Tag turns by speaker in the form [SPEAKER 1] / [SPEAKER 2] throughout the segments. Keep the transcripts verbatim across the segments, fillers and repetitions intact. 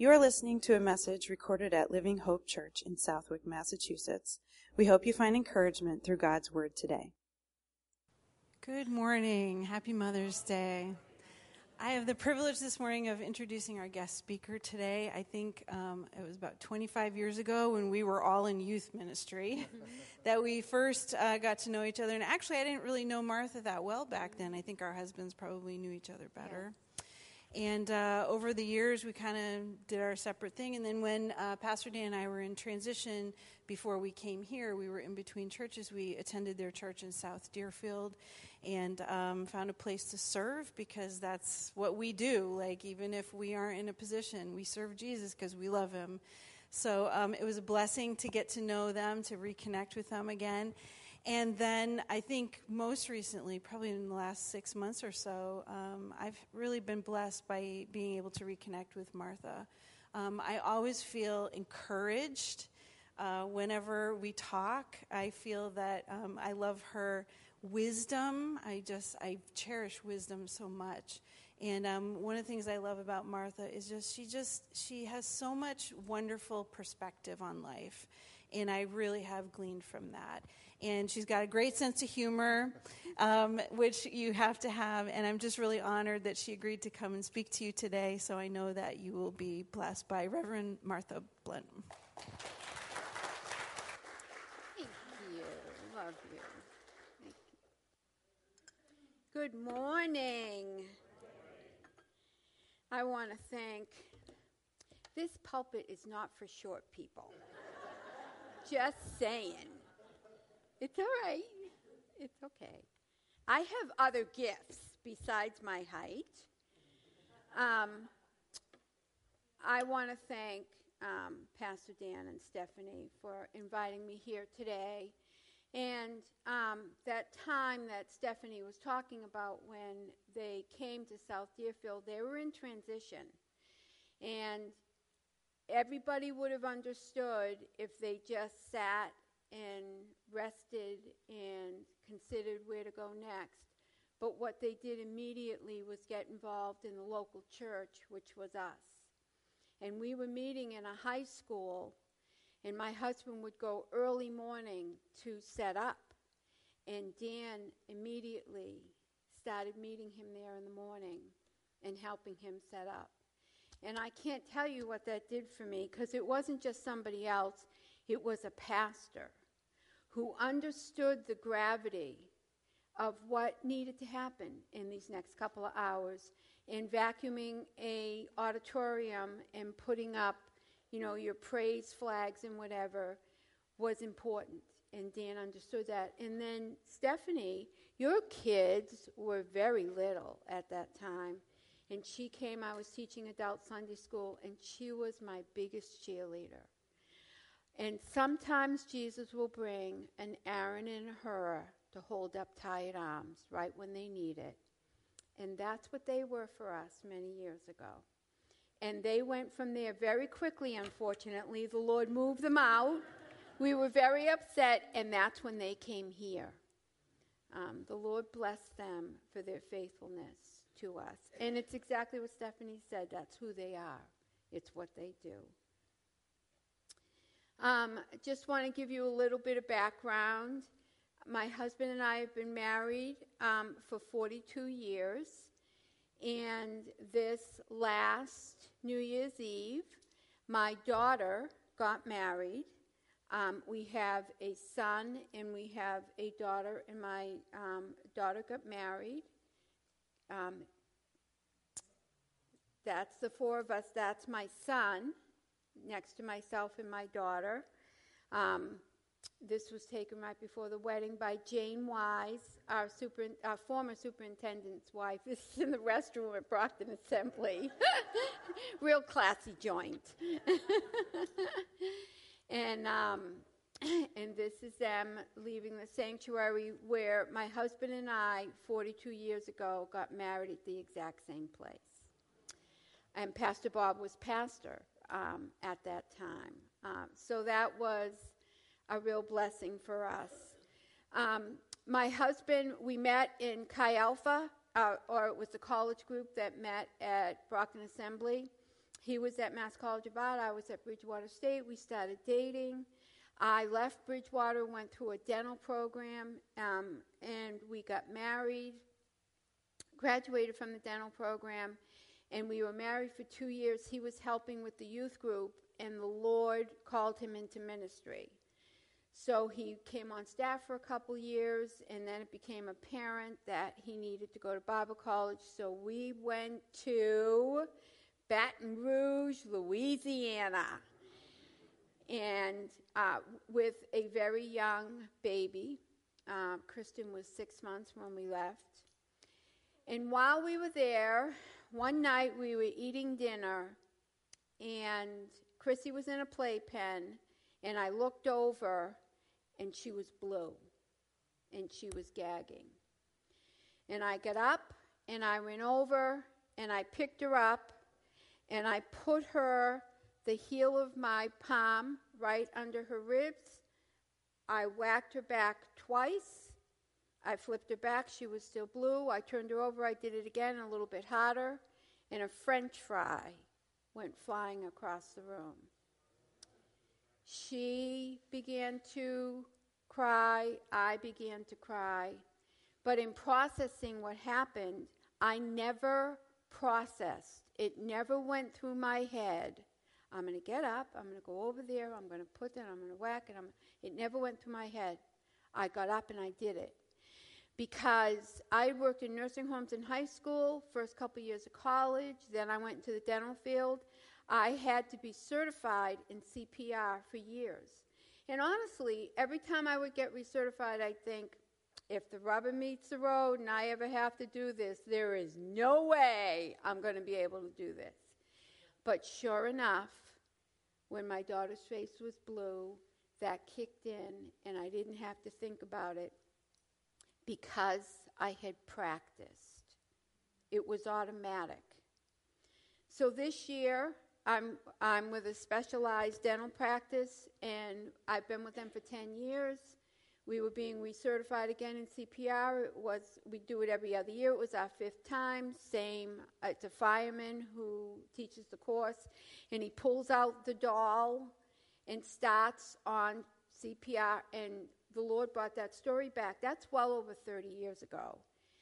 [SPEAKER 1] You are listening to a message recorded at Living Hope Church in Southwick, Massachusetts. We hope you find encouragement through God's Word today.
[SPEAKER 2] Good morning. Happy Mother's Day. I have the privilege this morning of introducing our guest speaker today. I think um, it was about twenty-five years ago when we were all in youth ministry that we first uh, got to know each other. And actually, I didn't really know Martha that well back then. I think our husbands probably knew each other better. And uh, over the years, we kind of did our separate thing. And then when uh, Pastor Dan and I were in transition before we came here, we were in between churches. We attended their church in South Deerfield and um, found a place to serve because that's what we do. Like, even if we aren't in a position, we serve Jesus because we love him. So um, it was a blessing to get to know them, to reconnect with them again. And then I think most recently, probably in the last six months or so, um, I've really been blessed by being able to reconnect with Martha. Um, I always feel encouraged uh, whenever we talk. I feel that um, I love her wisdom. I just, I cherish wisdom so much. And um, one of the things I love about Martha is just, she just, she has so much wonderful perspective on life. And I really have gleaned from that. And she's got a great sense of humor, um, which you have to have. And I'm just really honored that she agreed to come and speak to you today. So I know that you will be blessed by Reverend Martha Blunt.
[SPEAKER 3] Thank you. Love you. Thank you. Good morning. I want to thank, this pulpit is not for short people. Just saying. It's all right. It's okay. I have other gifts besides my height. Um, I want to thank um, Pastor Dan and Stephanie for inviting me here today. And um, that time that Stephanie was talking about when they came to South Deerfield, they were in transition. And everybody would have understood if they just sat and rested and considered where to go next. But what they did immediately was get involved in the local church, which was us. And we were meeting in a high school, and my husband would go early morning to set up. And Dan immediately started meeting him there in the morning and helping him set up. And I can't tell you what that did for me, because it wasn't just somebody else. It was a pastor who understood the gravity of what needed to happen in these next couple of hours. And vacuuming a auditorium and putting up, you know, your praise flags and whatever was important. And Dan understood that. And then Stephanie, your kids were very little at that time. And she came, I was teaching adult Sunday school, and she was my biggest cheerleader. And sometimes Jesus will bring an Aaron and a Hur to hold up tired arms right when they need it. And that's what they were for us many years ago. And they went from there very quickly, unfortunately. The Lord moved them out. We were very upset, and that's when they came here. Um, the Lord blessed them for their faithfulness to us. And it's exactly what Stephanie said. That's who they are. It's what they do. Um, just want to give you a little bit of background. My husband and I have been married um, for forty-two years. And this last New Year's Eve, my daughter got married. Um, we have a son and we have a daughter, and my um, daughter got married. Um, that's the four of us. That's my son, next to myself and my daughter. Um, this was taken right before the wedding by Jane Wise, our, super, our former superintendent's wife. This is in the restroom at Brockton Assembly. Real classy joint. and um, and this is them leaving the sanctuary where my husband and I, forty-two years ago, got married at the exact same place. And Pastor Bob was pastor um, at that time. Um, so that was a real blessing for us. Um, my husband, we met in Chi Alpha, uh, or it was the college group that met at Brockton Assembly. he was at Mass College of Art. I was at Bridgewater State. We started dating. I left Bridgewater, went through a dental program, um, and we got married, graduated from the dental program, and we were married for two years. He was helping with the youth group, and the Lord called him into ministry. So he came on staff for a couple years, and then it became apparent that he needed to go to Bible college. So we went to Baton Rouge, Louisiana, and uh, with a very young baby. Uh, Kristen was six months when we left. And while we were there, one night we were eating dinner, and Chrissy was in a playpen, and I looked over, and she was blue, and she was gagging. And I got up, and I went over, and I picked her up, and I put her, the heel of my palm, right under her ribs. I whacked her back twice. I flipped her back. She was still blue. I turned her over. I did it again, a little bit harder, and a French fry went flying across the room. She began to cry. I began to cry. But in processing what happened, I never processed. It never went through my head. I'm going to get up. I'm going to go over there. I'm going to put that. I'm going to whack it. I'm, it never went through my head. I got up and I did it. Because I worked in nursing homes in high school, first couple years of college, then I went into the dental field. I had to be certified in C P R for years. And honestly, every time I would get recertified, I'd think, if the rubber meets the road and I ever have to do this, there is no way I'm going to be able to do this. But sure enough, when my daughter's face was blue, that kicked in, and I didn't have to think about it because I had practiced. It was automatic. So this year, I'm I'm with a specialized dental practice, and I've been with them for ten years. We were being recertified again in C P R. It was we do it every other year. It was our fifth time. Same, uh, it's a fireman who teaches the course, and he pulls out the doll and starts on C P R. And the Lord brought that story back. That's well over thirty years ago.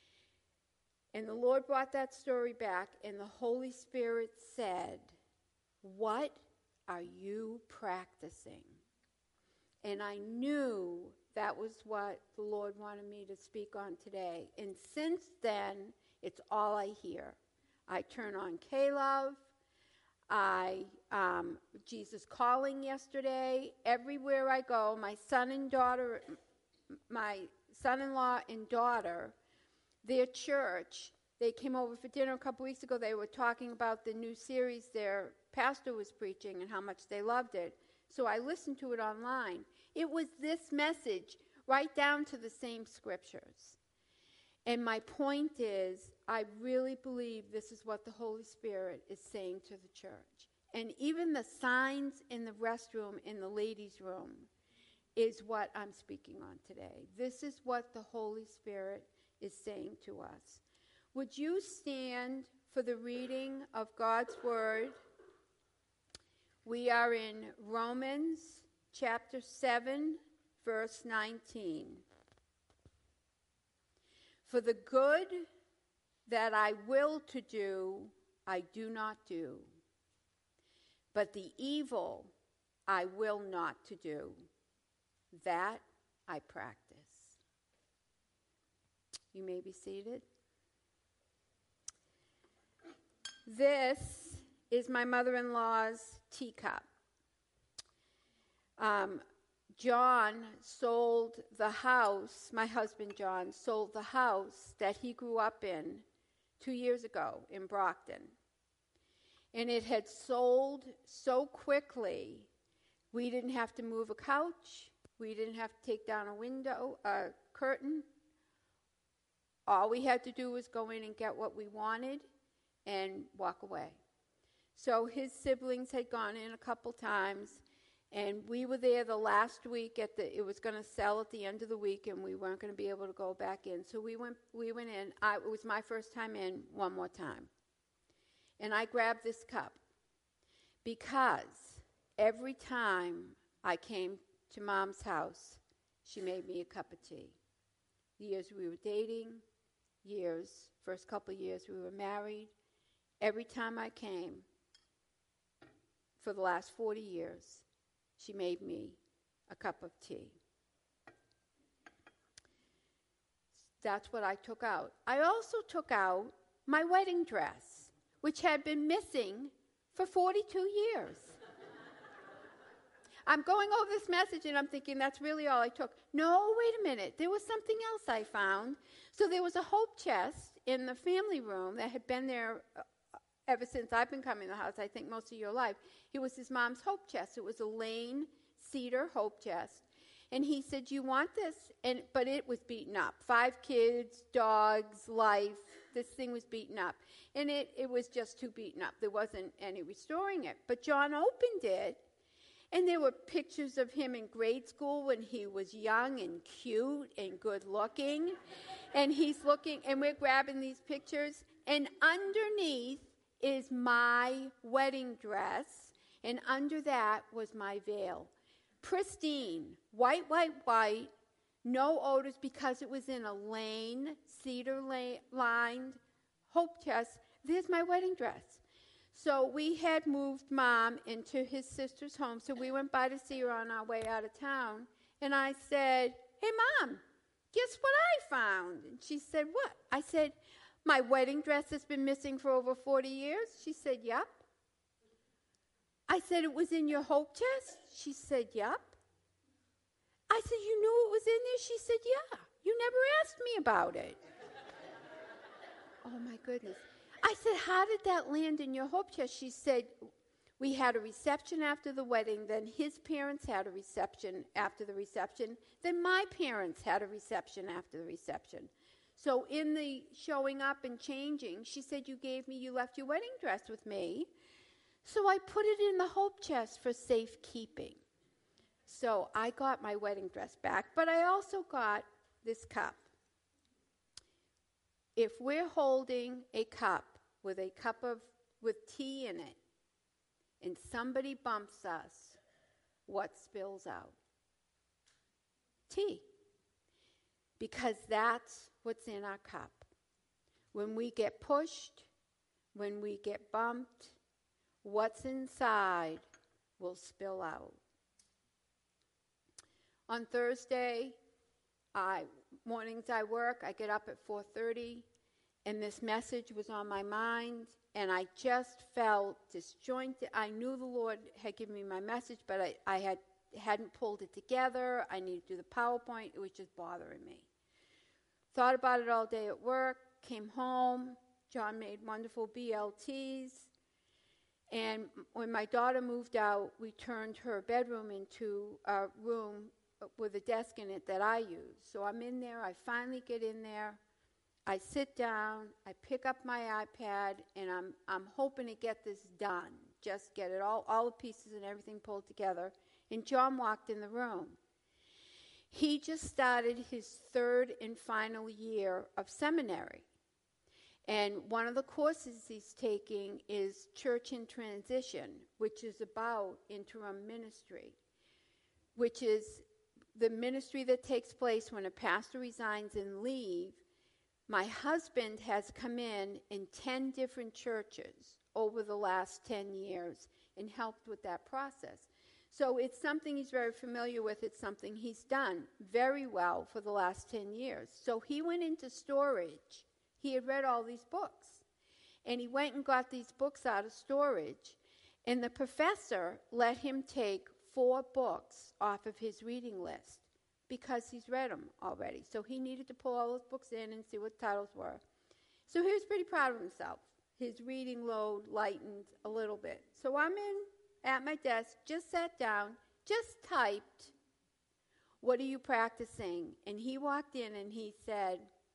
[SPEAKER 3] And the Lord brought that story back, and the Holy Spirit said, "What are you practicing?" And I knew that was what the Lord wanted me to speak on today. And since then, it's all I hear. I turn on K-Love. I, um, Jesus Calling yesterday. Everywhere I go, my son and daughter, my son-in-law and daughter, their church, they came over for dinner a couple weeks ago. They were talking about the new series their pastor was preaching and how much they loved it. So I listened to it online. It was this message, right down to the same scriptures. And my point is, I really believe this is what the Holy Spirit is saying to the church. And even the signs in the restroom, in the ladies' room, is what I'm speaking on today. This is what the Holy Spirit is saying to us. Would you stand for the reading of God's Word? We are in Romans chapter seven, verse nineteen. For the good that I will to do, I do not do. But the evil I will not to do, that I practice. You may be seated. This is my mother-in-law's teacup. Um, John sold the house, my husband John, sold the house that he grew up in two years ago in Brockton. And it had sold so quickly, we didn't have to move a couch. We didn't have to take down a window, a curtain. All we had to do was go in and get what we wanted and walk away. So his siblings had gone in a couple times, and we were there the last week. At the, it was going to sell at the end of the week, and we weren't going to be able to go back in. So we went. We went in. I, it was my first time in. One more time, and I grabbed this cup, because every time I came to Mom's house, she made me a cup of tea. The years we were dating, years, first couple of years we were married, every time I came, for the last forty years, she made me a cup of tea. That's what I took out. I also took out my wedding dress, which had been missing for forty-two years. I'm going over this message and I'm thinking that's really all I took. No, wait a minute. There was something else I found. So there was a hope chest in the family room that had been there uh, ever since I've been coming to the house, I think most of your life. It was his mom's hope chest. It was a Lane cedar hope chest. And he said, you want this? And but it was beaten up. Five kids, dogs, life. This thing was beaten up. And it, it was just too beaten up. There wasn't any restoring it. But John opened it, and there were pictures of him in grade school when he was young and cute and good looking. And he's looking, and we're grabbing these pictures. And underneath is my wedding dress. And under that was my veil. Pristine, white, white, white, no odors because it was in a Lane, cedar-lined hope chest. There's my wedding dress. So we had moved Mom into his sister's home, so we went by to see her on our way out of town. And I said, hey, Mom, guess what I found? And she said, what? I said, my wedding dress has been missing for over forty years. She said, yep. I said, it was in your hope chest? She said, yep. I said, you knew it was in there? She said, yeah. You never asked me about it. Oh, my goodness. I said, how did that land in your hope chest? She said, we had a reception after the wedding, then his parents had a reception after the reception, then my parents had a reception after the reception. So in the showing up and changing, she said, you gave me, you left your wedding dress with me. So I put it in the hope chest for safekeeping. So I got my wedding dress back, but I also got this cup. If we're holding a cup with a cup of, with tea in it, and somebody bumps us, what spills out? Tea. Because that's what's in our cup. When we get pushed, when we get bumped, what's inside will spill out. On Thursday, I, mornings I work, I get up at four thirty, and this message was on my mind, and I just felt disjointed. I knew the Lord had given me my message, but I, I had, hadn't pulled it together. I needed to do the PowerPoint. It was just bothering me. Thought about it all day at work, came home. John made wonderful B L Ts. And when my daughter moved out, we turned her bedroom into a room with a desk in it that I use. So I'm in there. I finally get in there. I sit down. I pick up my iPad, and I'm I'm hoping to get this done. Just get it all, all the pieces and everything pulled together. And John walked in the room. He just started his third and final year of seminary. And one of the courses he's taking is Church in Transition, which is about interim ministry, which is the ministry that takes place when a pastor resigns and leaves. My husband has come in in ten different churches over the last ten years and helped with that process. So it's something he's very familiar with. It's something he's done very well for the last ten years. So he went into storage. He had read all these books. And he went and got these books out of storage. And the professor let him take four books off of his reading list because he's read them already. So he needed to pull all those books in and see what the titles were. So he was pretty proud of himself. His reading load lightened a little bit. So I'm in at my desk, just sat down, just typed, what are you practicing? And he walked in and he said,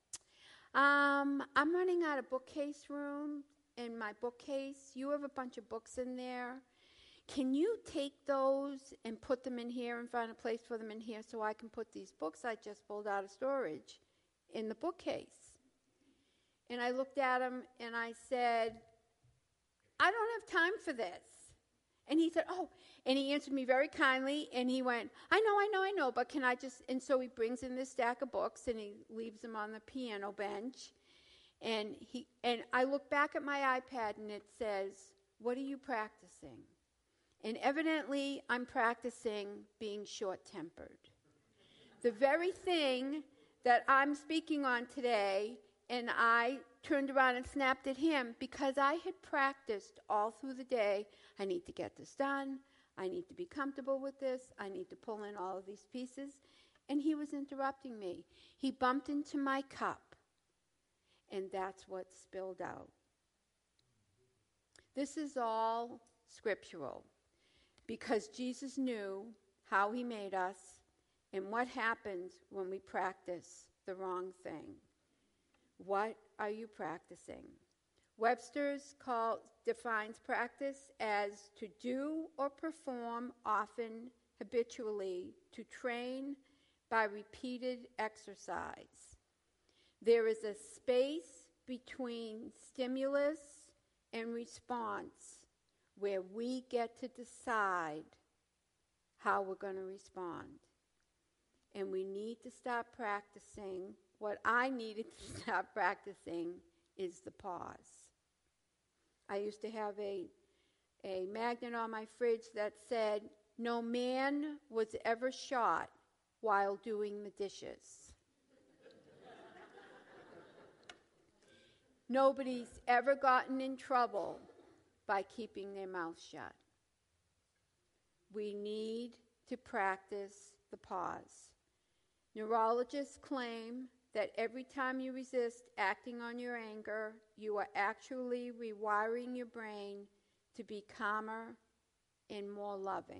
[SPEAKER 3] um, I'm running out of bookcase room in my bookcase. You have a bunch of books in there. Can you take those and put them in here and find a place for them in here so I can put these books I just pulled out of storage in the bookcase? And I looked at him and I said, I don't have time for this. And he said, oh, and he answered me very kindly, and he went, I know, I know, I know, but can I just, and so he brings in this stack of books, and he leaves them on the piano bench, and he, and I look back at my iPad, and it says, what are you practicing? And evidently, I'm practicing being short-tempered. The very thing that I'm speaking on today, and I turned around and snapped at him because I had practiced all through the day. I need to get this done. I need to be comfortable with this. I need to pull in all of these pieces. And he was interrupting me. He bumped into my cup, and that's what spilled out. This is all scriptural because Jesus knew how he made us and what happens when we practice the wrong thing. What are you practicing? Webster's call, defines practice as to do or perform often, habitually, to train by repeated exercise. There is a space between stimulus and response where we get to decide how we're going to respond. And we need to stop practicing. What I needed to stop practicing is the pause. I used to have a, a magnet on my fridge that said, no man was ever shot while doing the dishes. Nobody's ever gotten in trouble by keeping their mouth shut. We need to practice the pause. Neurologists claim that every time you resist acting on your anger, you are actually rewiring your brain to be calmer and more loving.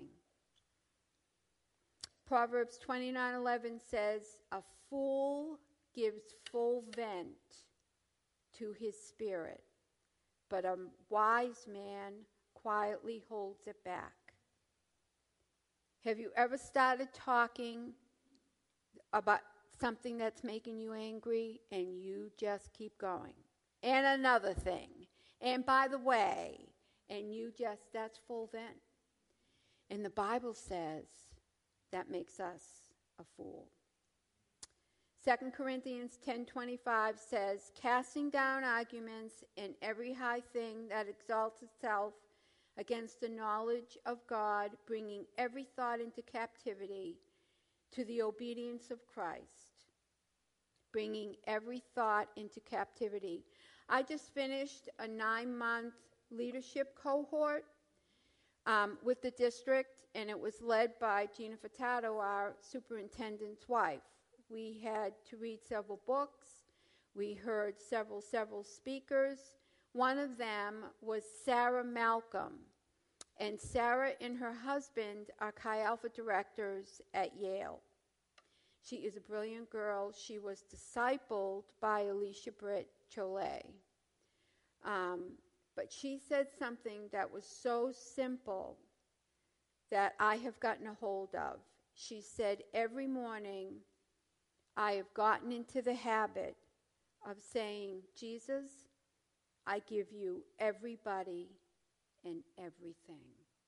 [SPEAKER 3] Proverbs twenty-nine eleven says, a fool gives full vent to his spirit, but a wise man quietly holds it back. Have you ever started talking about something that's making you angry and you just keep going? And another thing. And by the way, and you just, that's full vent. And the Bible says that makes us a fool. Second Corinthians ten twenty-five says, casting down arguments and every high thing that exalts itself against the knowledge of God, bringing every thought into captivity to the obedience of Christ. Bringing every thought into captivity. I just finished a nine-month leadership cohort um, with the district, and it was led by Gina Furtado, our superintendent's wife. We had to read several books. We heard several, several speakers. One of them was Sarah Malcolm. And Sarah and her husband are Chi Alpha directors at Yale. She is a brilliant girl. She was discipled by Alicia Britt Chole. Um, but she said something that was so simple that I have gotten a hold of. She said, every morning I have gotten into the habit of saying, Jesus, I give you everybody and everything.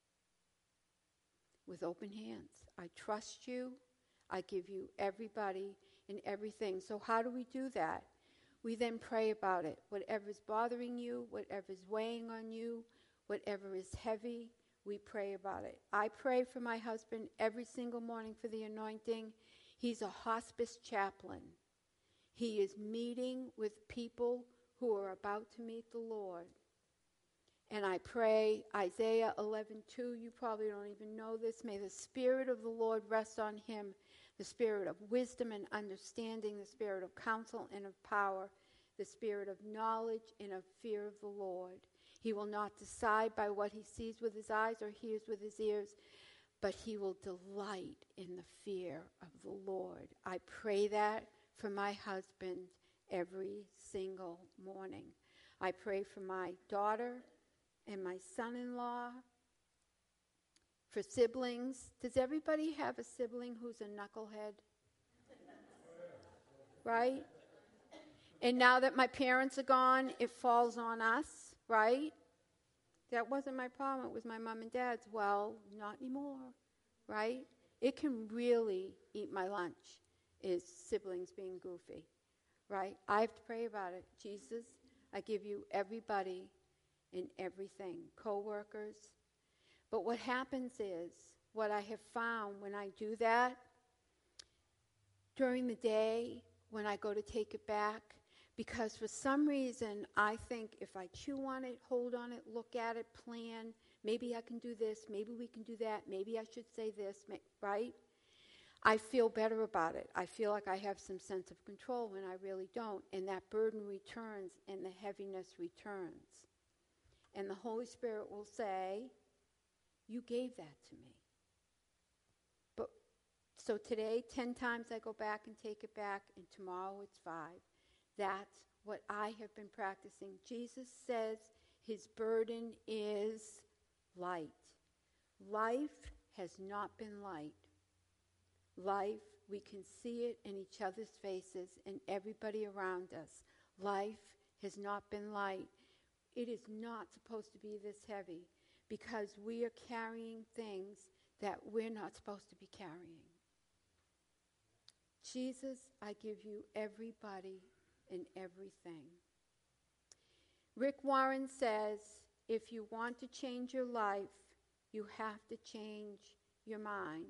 [SPEAKER 3] With open hands. I trust you. I give you everybody and everything. So how do we do that? We then pray about it. Whatever's bothering you, whatever's weighing on you, whatever is heavy, we pray about it. I pray for my husband every single morning for the anointing. He's a hospice chaplain. He is meeting with people who are about to meet the Lord. And I pray Isaiah eleven two, you probably don't even know this. May the Spirit of the Lord rest on him, the spirit of wisdom and understanding, the spirit of counsel and of power, the spirit of knowledge and of fear of the Lord. He will not decide by what he sees with his eyes or hears with his ears, but he will delight in the fear of the Lord. I pray that for my husband every single morning. I pray for my daughter and my son-in-law, for siblings. Does everybody have a sibling who's a knucklehead? Right? And now that my parents are gone, it falls on us, right? That wasn't my problem. It was my mom and dad's. Well, not anymore, right? It can really eat my lunch, is siblings being goofy, right? I have to pray about it. Jesus, I give you everybody and everything, co-workers. But what happens is, what I have found when I do that, during the day, when I go to take it back, because for some reason, I think if I chew on it, hold on it, look at it, plan, maybe I can do this, maybe we can do that, maybe I should say this, right? I feel better about it. I feel like I have some sense of control when I really don't, and that burden returns and the heaviness returns. And the Holy Spirit will say, you gave that to me. But so today, ten times I go back and take it back, and tomorrow it's five. That's what I have been practicing. Jesus says his burden is light. Life has not been light. Life, we can see it in each other's faces and everybody around us. Life has not been light. It is not supposed to be this heavy because we are carrying things that we're not supposed to be carrying. Jesus, I give you everybody and everything. Rick Warren says, if you want to change your life, you have to change your mind.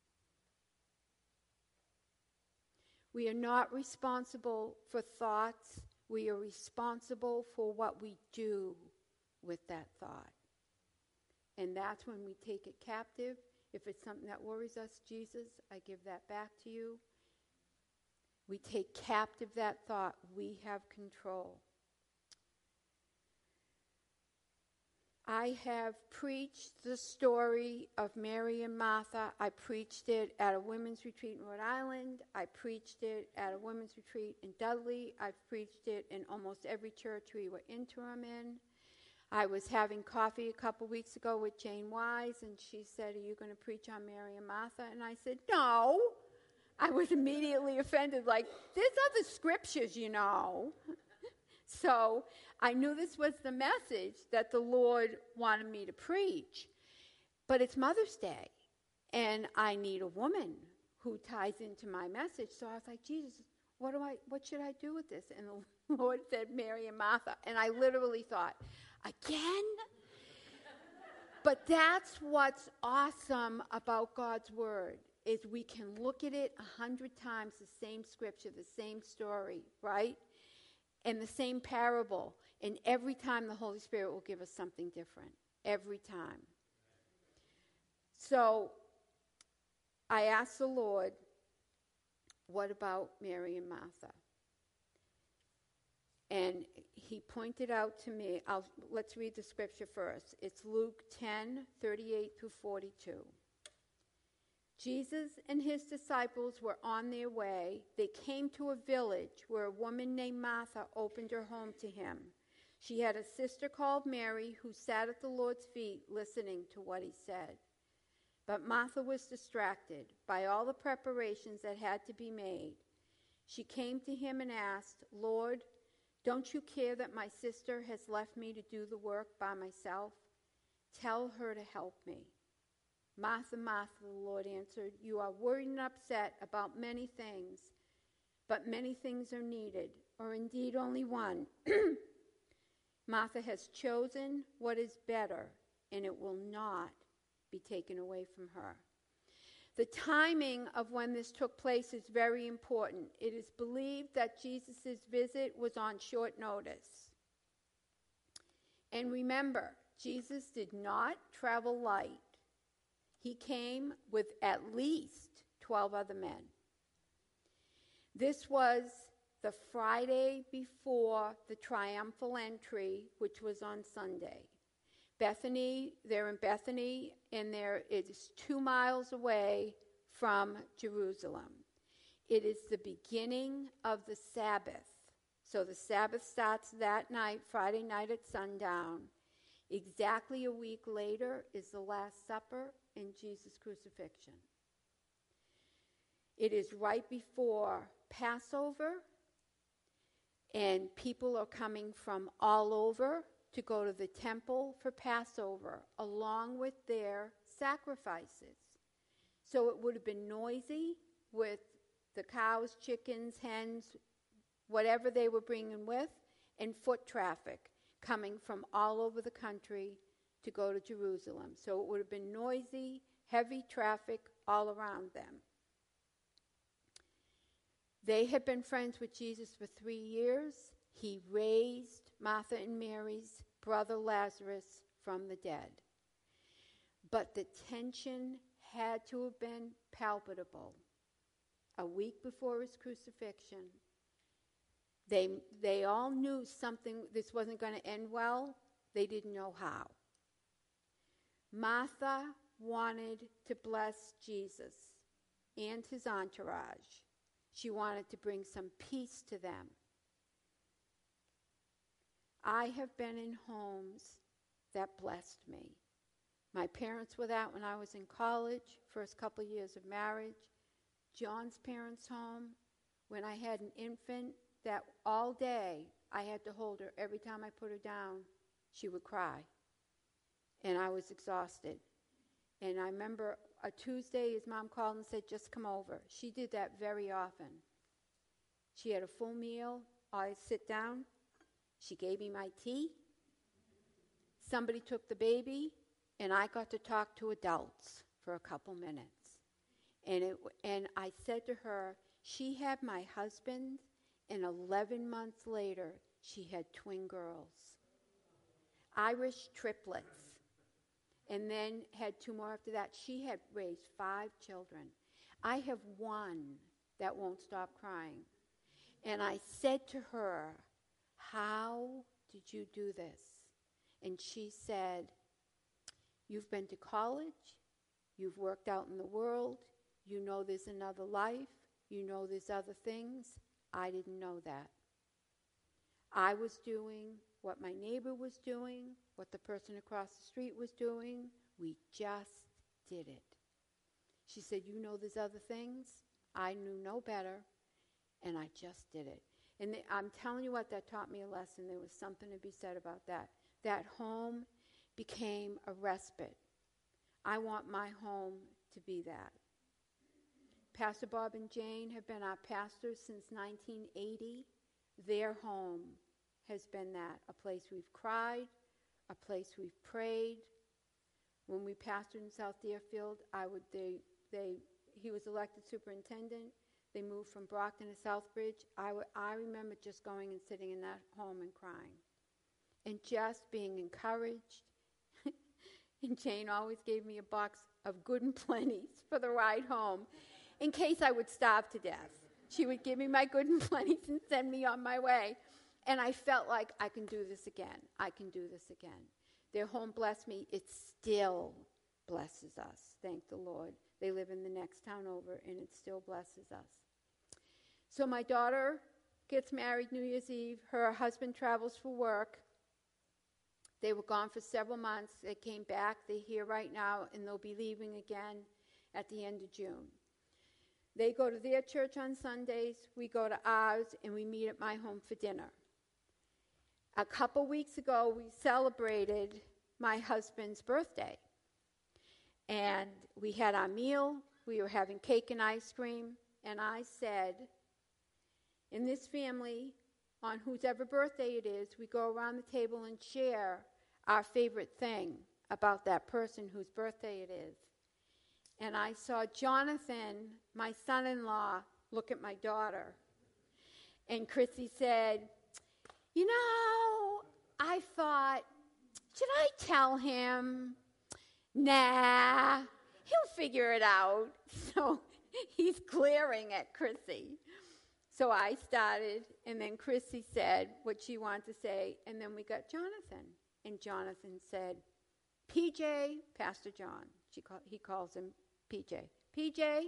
[SPEAKER 3] We are not responsible for thoughts. We are responsible for what we do with that thought. And that's when we take it captive. If it's something that worries us, Jesus, I give that back to you. We take captive that thought. We have control. I have preached the story of Mary and Martha. I preached it at a women's retreat in Rhode Island. I preached it at a women's retreat in Dudley. I've preached it in almost every church we were interim in. I was having coffee a couple weeks ago with Jane Wise, and she said, are you going to preach on Mary and Martha? And I said, no. I was immediately offended, like, there's other scriptures, you know. So I knew this was the message that the Lord wanted me to preach. But it's Mother's Day, and I need a woman who ties into my message. So I was like, Jesus, what do I? What should I do with this? And the Lord said, Mary and Martha. And I literally thought, again? But that's what's awesome about God's Word, is we can look at it a hundred times, the same scripture, the same story, right? And the same parable. And every time the Holy Spirit will give us something different. Every time. So I asked the Lord, what about Mary and Martha? And he pointed out to me, I'll, let's read the scripture first. It's Luke ten, thirty-eight through forty-two. Jesus and his disciples were on their way. They came to a village where a woman named Martha opened her home to him. She had a sister called Mary who sat at the Lord's feet listening to what he said. But Martha was distracted by all the preparations that had to be made. She came to him and asked, Lord, don't you care that my sister has left me to do the work by myself? Tell her to help me. Martha, Martha, the Lord answered, you are worried and upset about many things, but many things are needed, or indeed only one. Martha has chosen what is better, and it will not be taken away from her. The timing of when this took place is very important. It is believed that Jesus' visit was on short notice. And remember, Jesus did not travel light. He came with at least twelve other men. This was the Friday before the triumphal entry, which was on Sunday. Bethany, they're in Bethany, and there it is two miles away from Jerusalem. It is the beginning of the Sabbath. So the Sabbath starts that night, Friday night at sundown. Exactly a week later is the Last Supper and Jesus' crucifixion. It is right before Passover, and people are coming from all over to go to the temple for Passover along with their sacrifices. So it would have been noisy with the cows, chickens, hens, whatever they were bringing with, and foot traffic coming from all over the country to go to Jerusalem. So it would have been noisy, heavy traffic all around them. They had been friends with Jesus for three years. He raised Martha and Mary's brother Lazarus from the dead. But the tension had to have been palpable. A week before his crucifixion, they, they all knew something, this wasn't going to end well. They didn't know how. Martha wanted to bless Jesus and his entourage. She wanted to bring some peace to them. I have been in homes that blessed me. My parents were that when I was in college, first couple of years of marriage. John's parents' home, when I had an infant, that all day I had to hold her. Every time I put her down, she would cry. And I was exhausted. And I remember a Tuesday, his mom called and said, just come over. She did that very often. She had a full meal. I sit down. She gave me my tea. Somebody took the baby, and I got to talk to adults for a couple minutes. And it, and I said to her, she had my husband, and eleven months later, she had twin girls. Irish triplets. And then had two more after that. She had raised five children. I have one that won't stop crying. And I said to her, how did you do this? And she said, you've been to college, you've worked out in the world, you know there's another life, you know there's other things. I didn't know that. I was doing what my neighbor was doing, what the person across the street was doing. We just did it. She said, you know there's other things? I knew no better, and I just did it. And th- I'm telling you what, that taught me a lesson. There was something to be said about that. That home became a respite. I want my home to be that. Pastor Bob and Jane have been our pastors since nineteen eighty. Their home has been that, a place we've cried, a place we've prayed. When we pastored in South Deerfield, I would they they he was elected superintendent. They moved from Brockton to Southbridge. I, w- I remember just going and sitting in that home and crying, and just being encouraged. And Jane always gave me a box of Good and Plenty's for the ride home, in case I would starve to death. She would give me my Good and Plenty's and send me on my way. And I felt like I can do this again. I can do this again. Their home blessed me. It still blesses us. Thank the Lord. They live in the next town over, and it still blesses us. So my daughter gets married New Year's Eve. Her husband travels for work. They were gone for several months. They came back. They're here right now, and they'll be leaving again at the end of June. They go to their church on Sundays. We go to ours, and we meet at my home for dinner. A couple weeks ago, we celebrated my husband's birthday. And we had our meal. We were having cake and ice cream. And I said, in this family, on whosever birthday it is, we go around the table and share our favorite thing about that person whose birthday it is. And I saw Jonathan, my son-in-law, look at my daughter. And Chrissy said, you know, I thought, should I tell him? Nah, he'll figure it out. So he's glaring at Chrissy. So I started, and then Chrissy said what she wanted to say, and then we got Jonathan. And Jonathan said, P J, Pastor John, she call, he calls him P J. P J,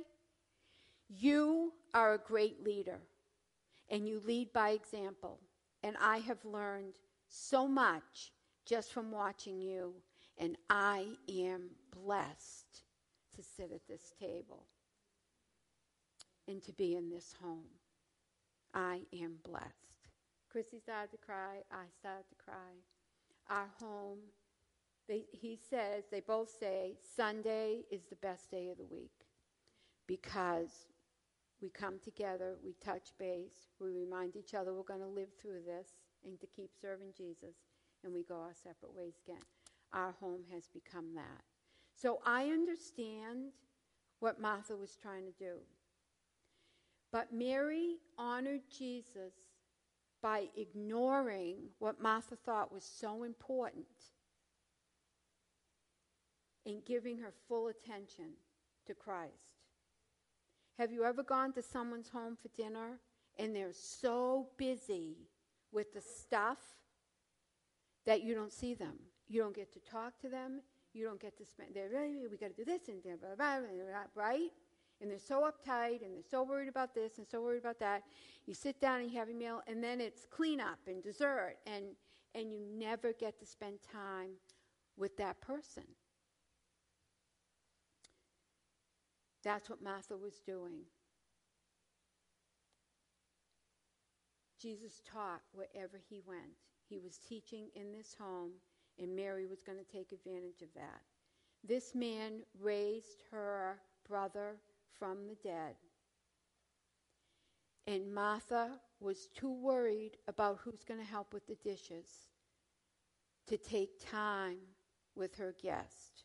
[SPEAKER 3] you are a great leader, and you lead by example. And I have learned so much just from watching you, and I am blessed to sit at this table and to be in this home. I am blessed. Chrissy started to cry. I started to cry. our home, they, he says, they both say, Sunday is the best day of the week because we come together, we touch base, we remind each other we're going to live through this and to keep serving Jesus, and we go our separate ways again. Our home has become that. So I understand what Martha was trying to do. But Mary honored Jesus by ignoring what Martha thought was so important and giving her full attention to Christ. Have you ever gone to someone's home for dinner and they're so busy with the stuff that you don't see them? You don't get to talk to them. You don't get to spend, they're really, we got to do this and blah, blah, blah, blah, right? And they're so uptight and they're so worried about this and so worried about that. You sit down and you have a meal and then it's cleanup and dessert and, and you never get to spend time with that person. That's what Martha was doing. Jesus taught wherever he went. He was teaching in this home, and Mary was going to take advantage of that. This man raised her brother from the dead. And Martha was too worried about who's going to help with the dishes to take time with her guest.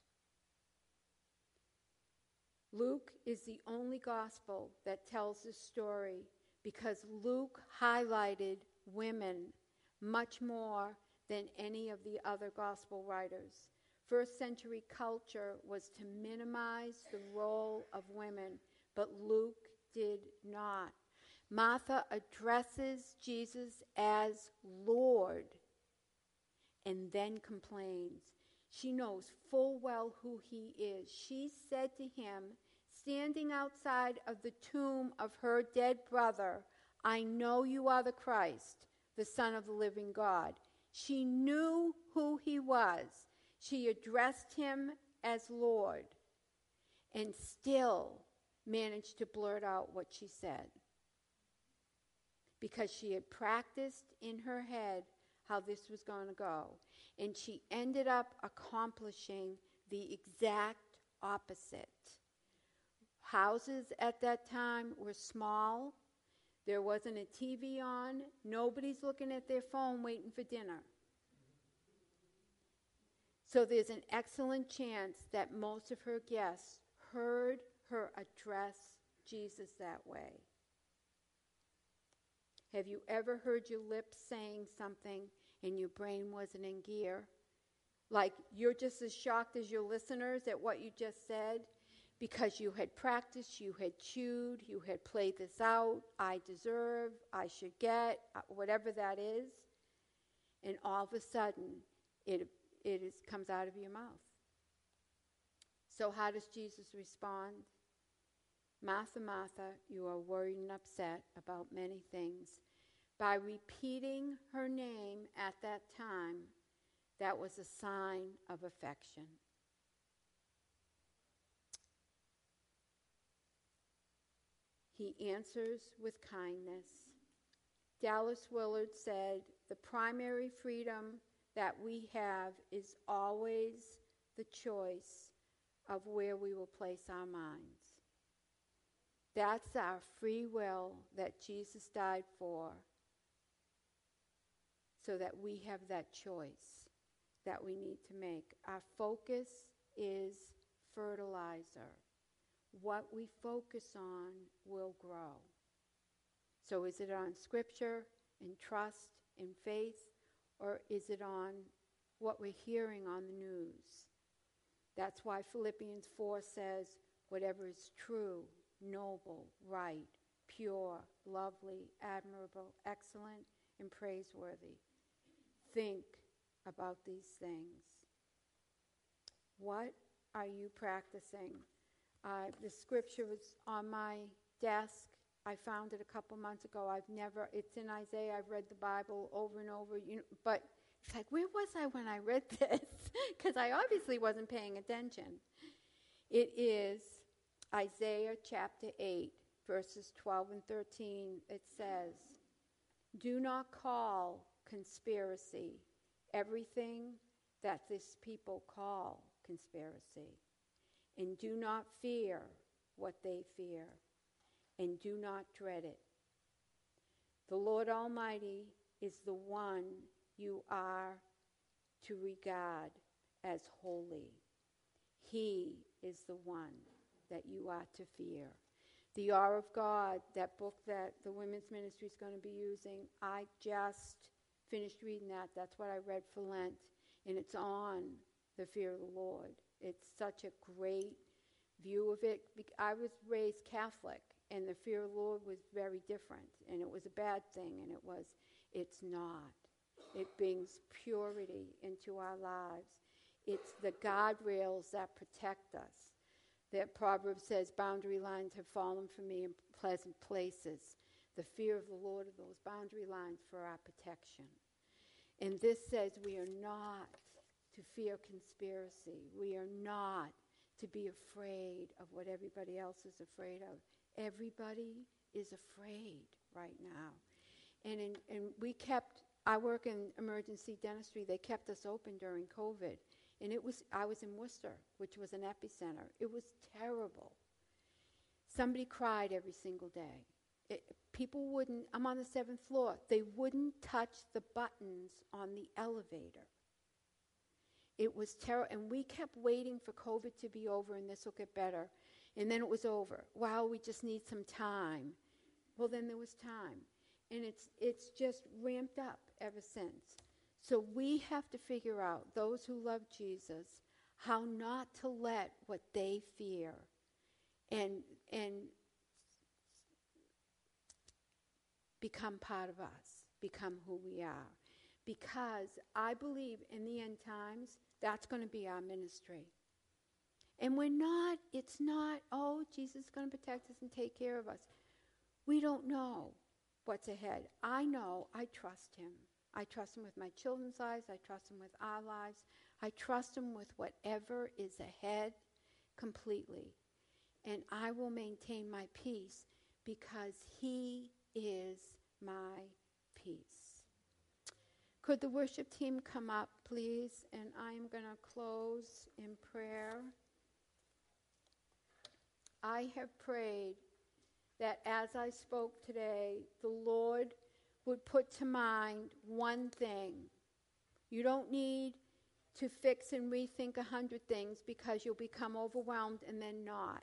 [SPEAKER 3] Luke is the only gospel that tells this story because Luke highlighted women much more than any of the other gospel writers. First century culture was to minimize the role of women, but Luke did not. Martha addresses Jesus as Lord and then complains. She knows full well who he is. She said to him, standing outside of the tomb of her dead brother, I know you are the Christ, the Son of the living God. She knew who he was. She addressed him as Lord and still managed to blurt out what she said because she had practiced in her head how this was going to go. And she ended up accomplishing the exact opposite. Houses at that time were small. There wasn't a T V on. Nobody's looking at their phone waiting for dinner. So there's an excellent chance that most of her guests heard her address Jesus that way. Have you ever heard your lips saying something and your brain wasn't in gear? Like you're just as shocked as your listeners at what you just said because you had practiced, you had chewed, you had played this out, I deserve, I should get, whatever that is. And all of a sudden, it, it is, comes out of your mouth. So how does Jesus respond? Martha, Martha, you are worried and upset about many things. By repeating her name at that time, that was a sign of affection. He answers with kindness. Dallas Willard said, the primary freedom that we have is always the choice of where we will place our minds. That's our free will that Jesus died for, so that we have that choice that we need to make. Our focus is fertilizer. What we focus on will grow. So is it on Scripture and trust and faith, or is it on what we're hearing on the news? That's why Philippians four says, whatever is true, noble, right, pure, lovely, admirable, excellent, and praiseworthy. Think about these things. What are you practicing? Uh, the scripture was on my desk. I found it a couple months ago. I've never, it's in Isaiah. I've read the Bible over and over. You know, but it's like, where was I when I read this? Because I obviously wasn't paying attention. It is Isaiah chapter eight, verses twelve and thirteen. It says, do not call conspiracy everything that this people call conspiracy. And do not fear what they fear, and do not dread it. The Lord Almighty is the one you are to regard as holy. He is the one that you are to fear. The Awe of God, that book that the women's ministry is going to be using, I just finished reading that. That's what I read for Lent. And it's on the fear of the Lord. It's such a great view of it. I was raised Catholic, and the fear of the Lord was very different. And it was a bad thing, and it was, it's not. It brings purity into our lives. It's the guardrails that protect us. That proverb says, boundary lines have fallen for me in pleasant places. The fear of the Lord are those boundary lines for our protection. And this says we are not to fear conspiracy. We are not to be afraid of what everybody else is afraid of. Everybody is afraid right now. And, in, and we kept, I work in emergency dentistry, they kept us open during COVID. And it was, I was in Worcester, which was an epicenter. It was terrible. Somebody cried every single day. It, people wouldn't, I'm on the seventh floor, they wouldn't touch the buttons on the elevator. It was terrible, and we kept waiting for COVID to be over and this will get better. And then it was over. Wow, we just need some time. Well, then there was time. And it's it's just ramped up ever since. So we have to figure out, those who love Jesus, how not to let what they fear and and become part of us, become who we are. Because I believe in the end times, that's going to be our ministry. And we're not, it's not, oh, Jesus is going to protect us and take care of us. We don't know what's ahead. I know I trust him. I trust him with my children's lives. I trust him with our lives. I trust him with whatever is ahead completely. And I will maintain my peace because he is my peace. Could the worship team come up, please? And I'm going to close in prayer. I have prayed that as I spoke today, the Lord would put to mind one thing. You don't need to fix and rethink a hundred things because you'll become overwhelmed and then not.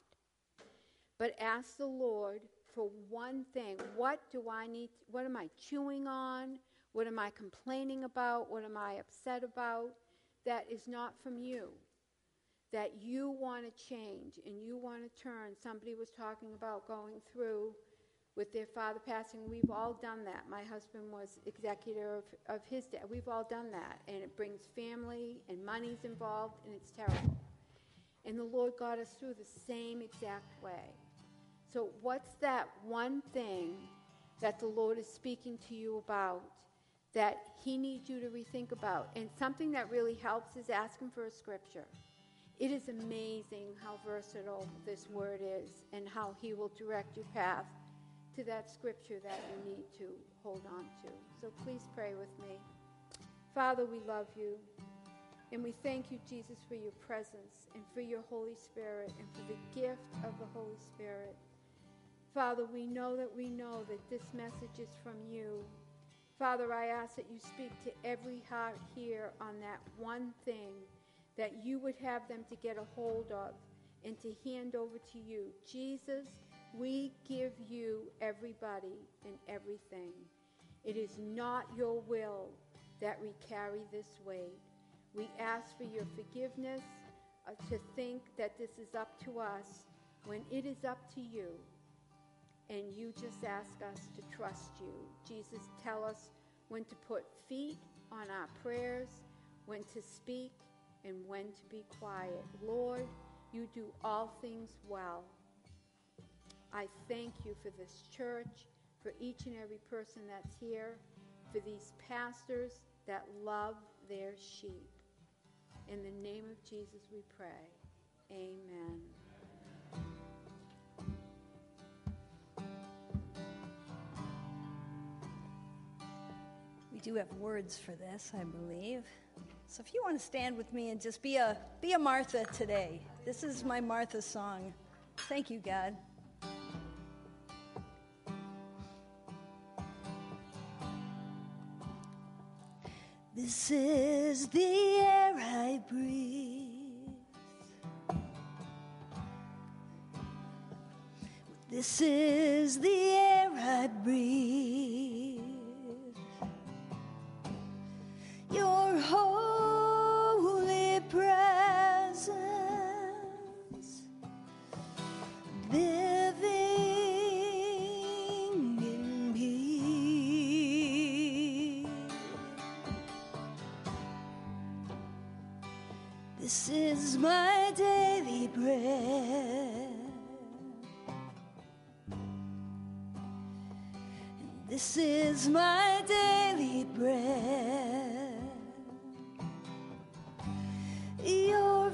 [SPEAKER 3] But ask the Lord for one thing. What do I need? What am I chewing on? What am I complaining about? What am I upset about? That is not from you. That you want to change and you want to turn. Somebody was talking about going through with their father passing. We've all done that. My husband was executor of, of his dad. We've all done that. And it brings family and money's involved, and it's terrible. And the Lord got us through the same exact way. So what's that one thing that the Lord is speaking to you about that he needs you to rethink about? And something that really helps is asking for a scripture. It is amazing how versatile this word is and how he will direct your path to that scripture that you need to hold on to. So please pray with me. Father, we love you. And we thank you, Jesus, for your presence and for your Holy Spirit and for the gift of the Holy Spirit. Father, we know that we know that this message is from you. Father, I ask that you speak to every heart here on that one thing that you would have them to get a hold of and to hand over to you. Jesus, we give you everybody and everything. It is not your will that we carry this weight. We ask for your forgiveness uh, to think that this is up to us when it is up to you. And you just ask us to trust you. Jesus, tell us when to put feet on our prayers, when to speak, and when to be quiet. Lord, you do all things well. I thank you for this church, for each and every person that's here, for these pastors that love their sheep. In the name of Jesus we pray. Amen. We
[SPEAKER 4] do have words for this, I believe. So if you want to stand with me and just be a be a Martha today. This is my Martha song. Thank you, God. This is the air I breathe. This is the air I breathe. Your holy presence living in me. This is my daily bread. This is my daily bread. Your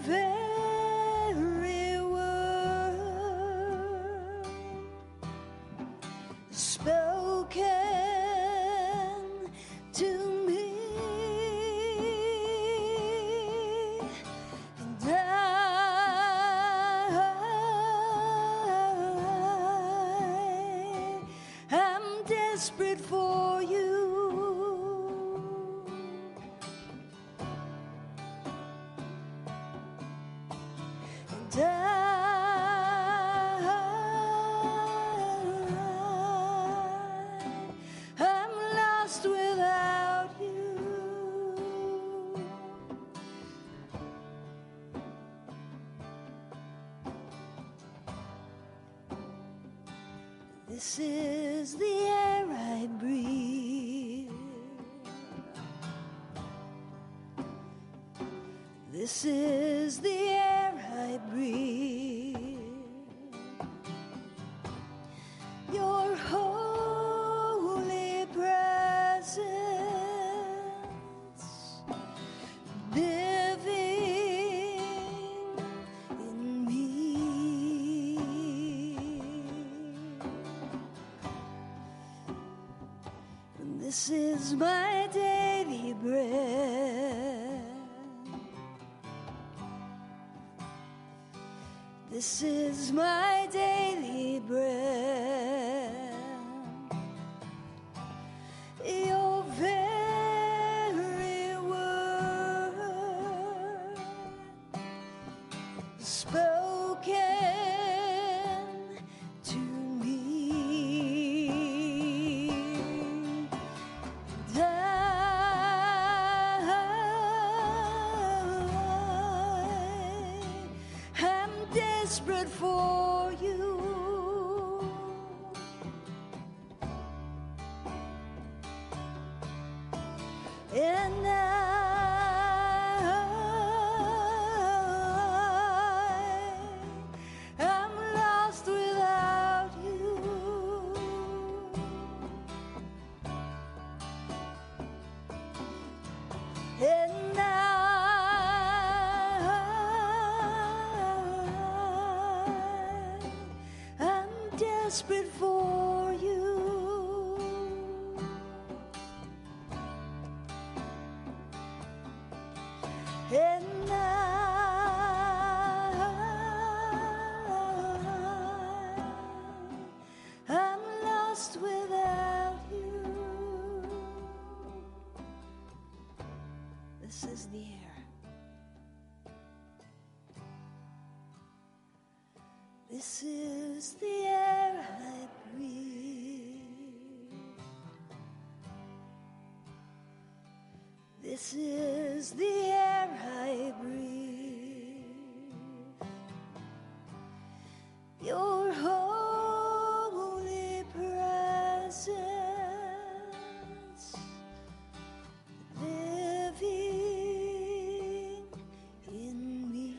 [SPEAKER 4] very word spoken to me, and I am desperate for you. And I, I'm lost without you. This is the air I breathe. This is the air I breathe. Your holy presence living in me. And this is my daily bread. This is my daily bread. Your very word spoken to me. And I am desperate for you. And I, I'm lost without you. And I, I'm desperate for you. And I, I'm lost without you. This is the air. This is the air I breathe. This is the air I breathe. Your holy presence living in me.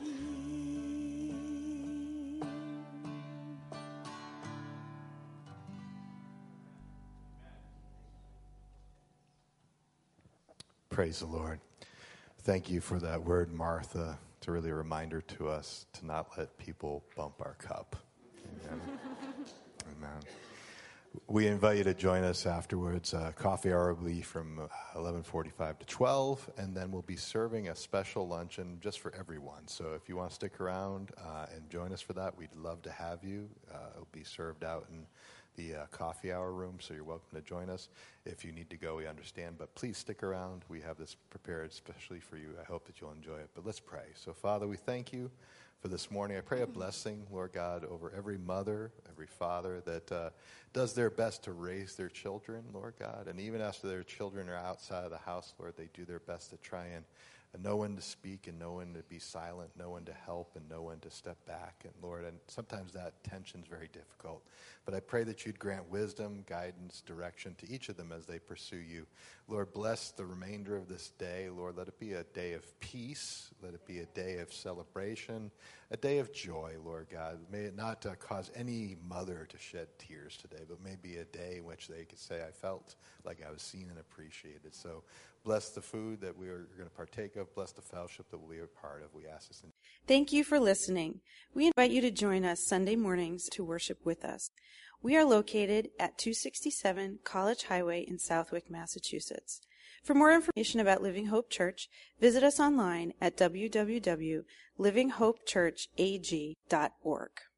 [SPEAKER 5] Praise the Lord. Thank you for that word, Martha. It's really a reminder to us to not let people bump our cup. Amen. Amen. We invite you to join us afterwards. Uh, coffee hour will be from uh, eleven forty-five to twelve, and then we'll be serving a special luncheon just for everyone. So if you want to stick around uh, and join us for that, we'd love to have you. Uh, it'll be served out in the uh, coffee hour room, so you're welcome to join us. If you need to go, we understand, but please stick around. We have this prepared especially for you. I hope that you'll enjoy it. But let's pray. So, Father, we thank you for this morning. I pray a blessing, Lord God, over every mother, every father that uh, does their best to raise their children, Lord God. And even after their children are outside of the house, Lord, they do their best to try and know when to speak and know when to be silent, know when to help and know when to step back. And Lord, and sometimes that tension's very difficult. But I pray that you'd grant wisdom, guidance, direction to each of them as they pursue you. Lord, bless the remainder of this day. Lord, let it be a day of peace. Let it be a day of celebration, a day of joy, Lord God. May it not uh, cause any mother to shed tears today, but may be a day in which they could say, I felt like I was seen and appreciated. So bless the food that we are going to partake of. Bless the fellowship that we'll be a part of. We ask this in
[SPEAKER 1] Thank you for listening. We invite you to join us Sunday mornings to worship with us. We are located at two sixty-seven College Highway in Southwick, Massachusetts. For more information about Living Hope Church, visit us online at w w w dot living hope church a g dot org.